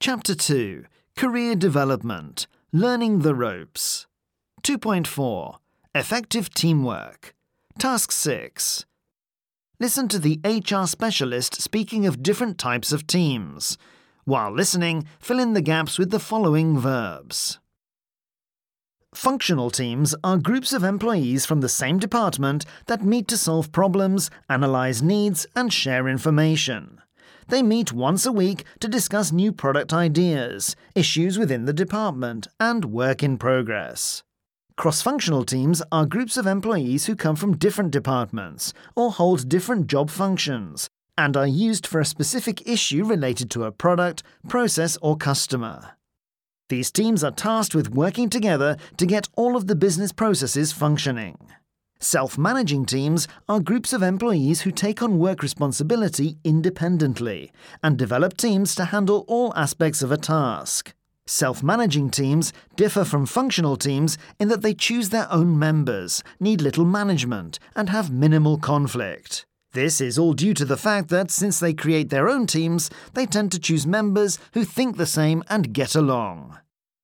Chapter 2. Career Development. Learning the Ropes. 2.4. Effective Teamwork. Task 6. Listen to the HR specialist speaking of different types of teams. While listening, fill in the gaps with the following verbs. Functional teams are groups of employees from the same department that meet to solve problems, analyze needs, and share information. They meet once a week to discuss new product ideas, issues within the department, and work in progress. Cross-functional teams are groups of employees who come from different departments or hold different job functions and are used for a specific issue related to a product, process, or customer. These teams are tasked with working together to get all of the business processes functioning. Self-managing teams are groups of employees who take on work responsibility independently and develop teams to handle all aspects of a task. Self-managing teams differ from functional teams in that they choose their own members, need little management, and have minimal conflict. This is all due to the fact that since they create their own teams, they tend to choose members who think the same and get along.